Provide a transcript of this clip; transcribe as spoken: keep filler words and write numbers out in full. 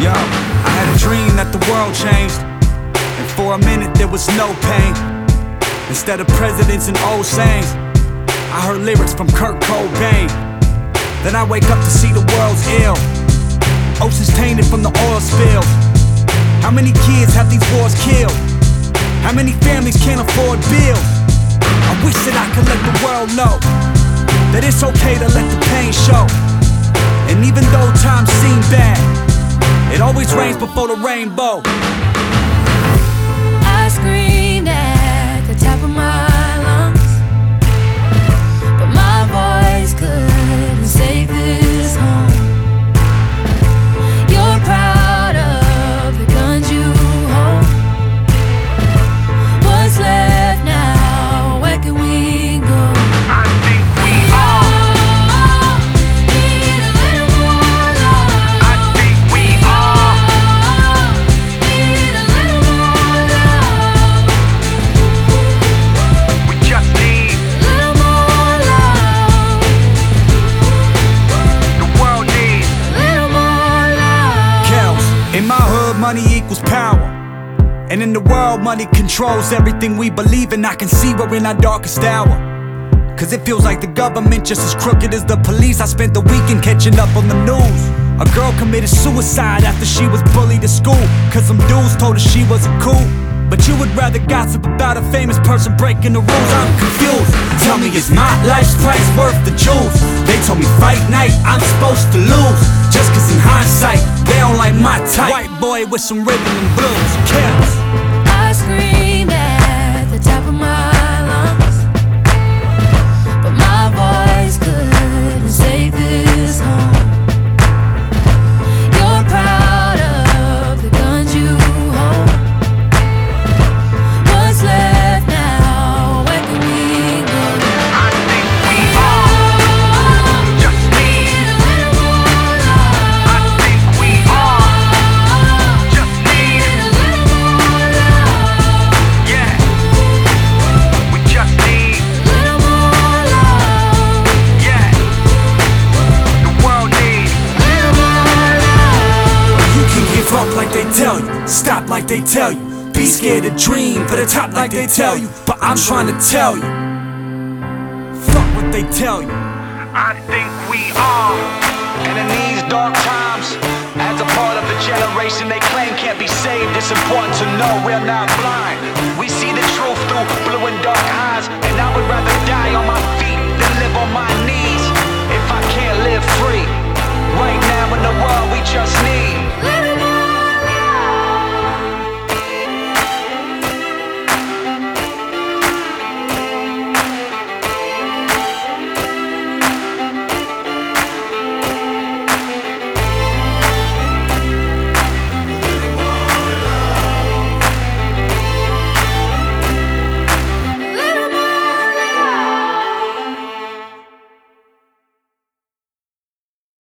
Yo, I had a dream that the world changed, and for a minute there was no pain. Instead of presidents and old sayings, I heard lyrics from Kurt Cobain. Then I wake up to see the world's ill, oceans tainted from the oil spills. How many kids have these wars killed? How many families can't afford bills? I wish that I could let the world know that it's okay to let the pain show. And even though times seem bad, it always rains before the rainbow. I screamed at the top of my lungs, but my voice couldn't save this home. You're proud of the guns you hold. What's left now? Where can we go? I think we all need a little more love. I think we all Need a little more love. We just need Little more love. the world needs. Little more love. Kells, in my hood, money equals power. And in the world, money controls everything we believe in. I can see we're in our darkest hour, cause it feels like the government just as crooked as the police. I spent the weekend catching up on the news. A girl committed suicide after she was bullied at school, cause some dudes told her she wasn't cool. But you would rather gossip about a famous person breaking the rules. I'm confused. Tell me, is my life's price worth the jewels? They told me fight night, I'm supposed to lose, just cause in hindsight, they don't like my type. White boy with some rhythm and blues. Kells. I screamed at the top of my lungs, but my voice couldn't save this home. You're proud of the guns you hold. What's left now? Where can we go? I think we all just need. Need a little more love. I think we all just need. Need a little more love. Yeah, we just need. Little more love. Yeah, the world needs. Little more love. You can give up like they tell you, stop like they tell you, be scared to dream for the top like they tell you. But I'm trying to tell you, fuck what they tell you. I think we are. And in these dark times, as a part of a generation they claim can't be saved, it's important to know we're not blind. We see the truth through blue and dark eyes, and I would rather die on my feet than live on my knees. If I can't live free,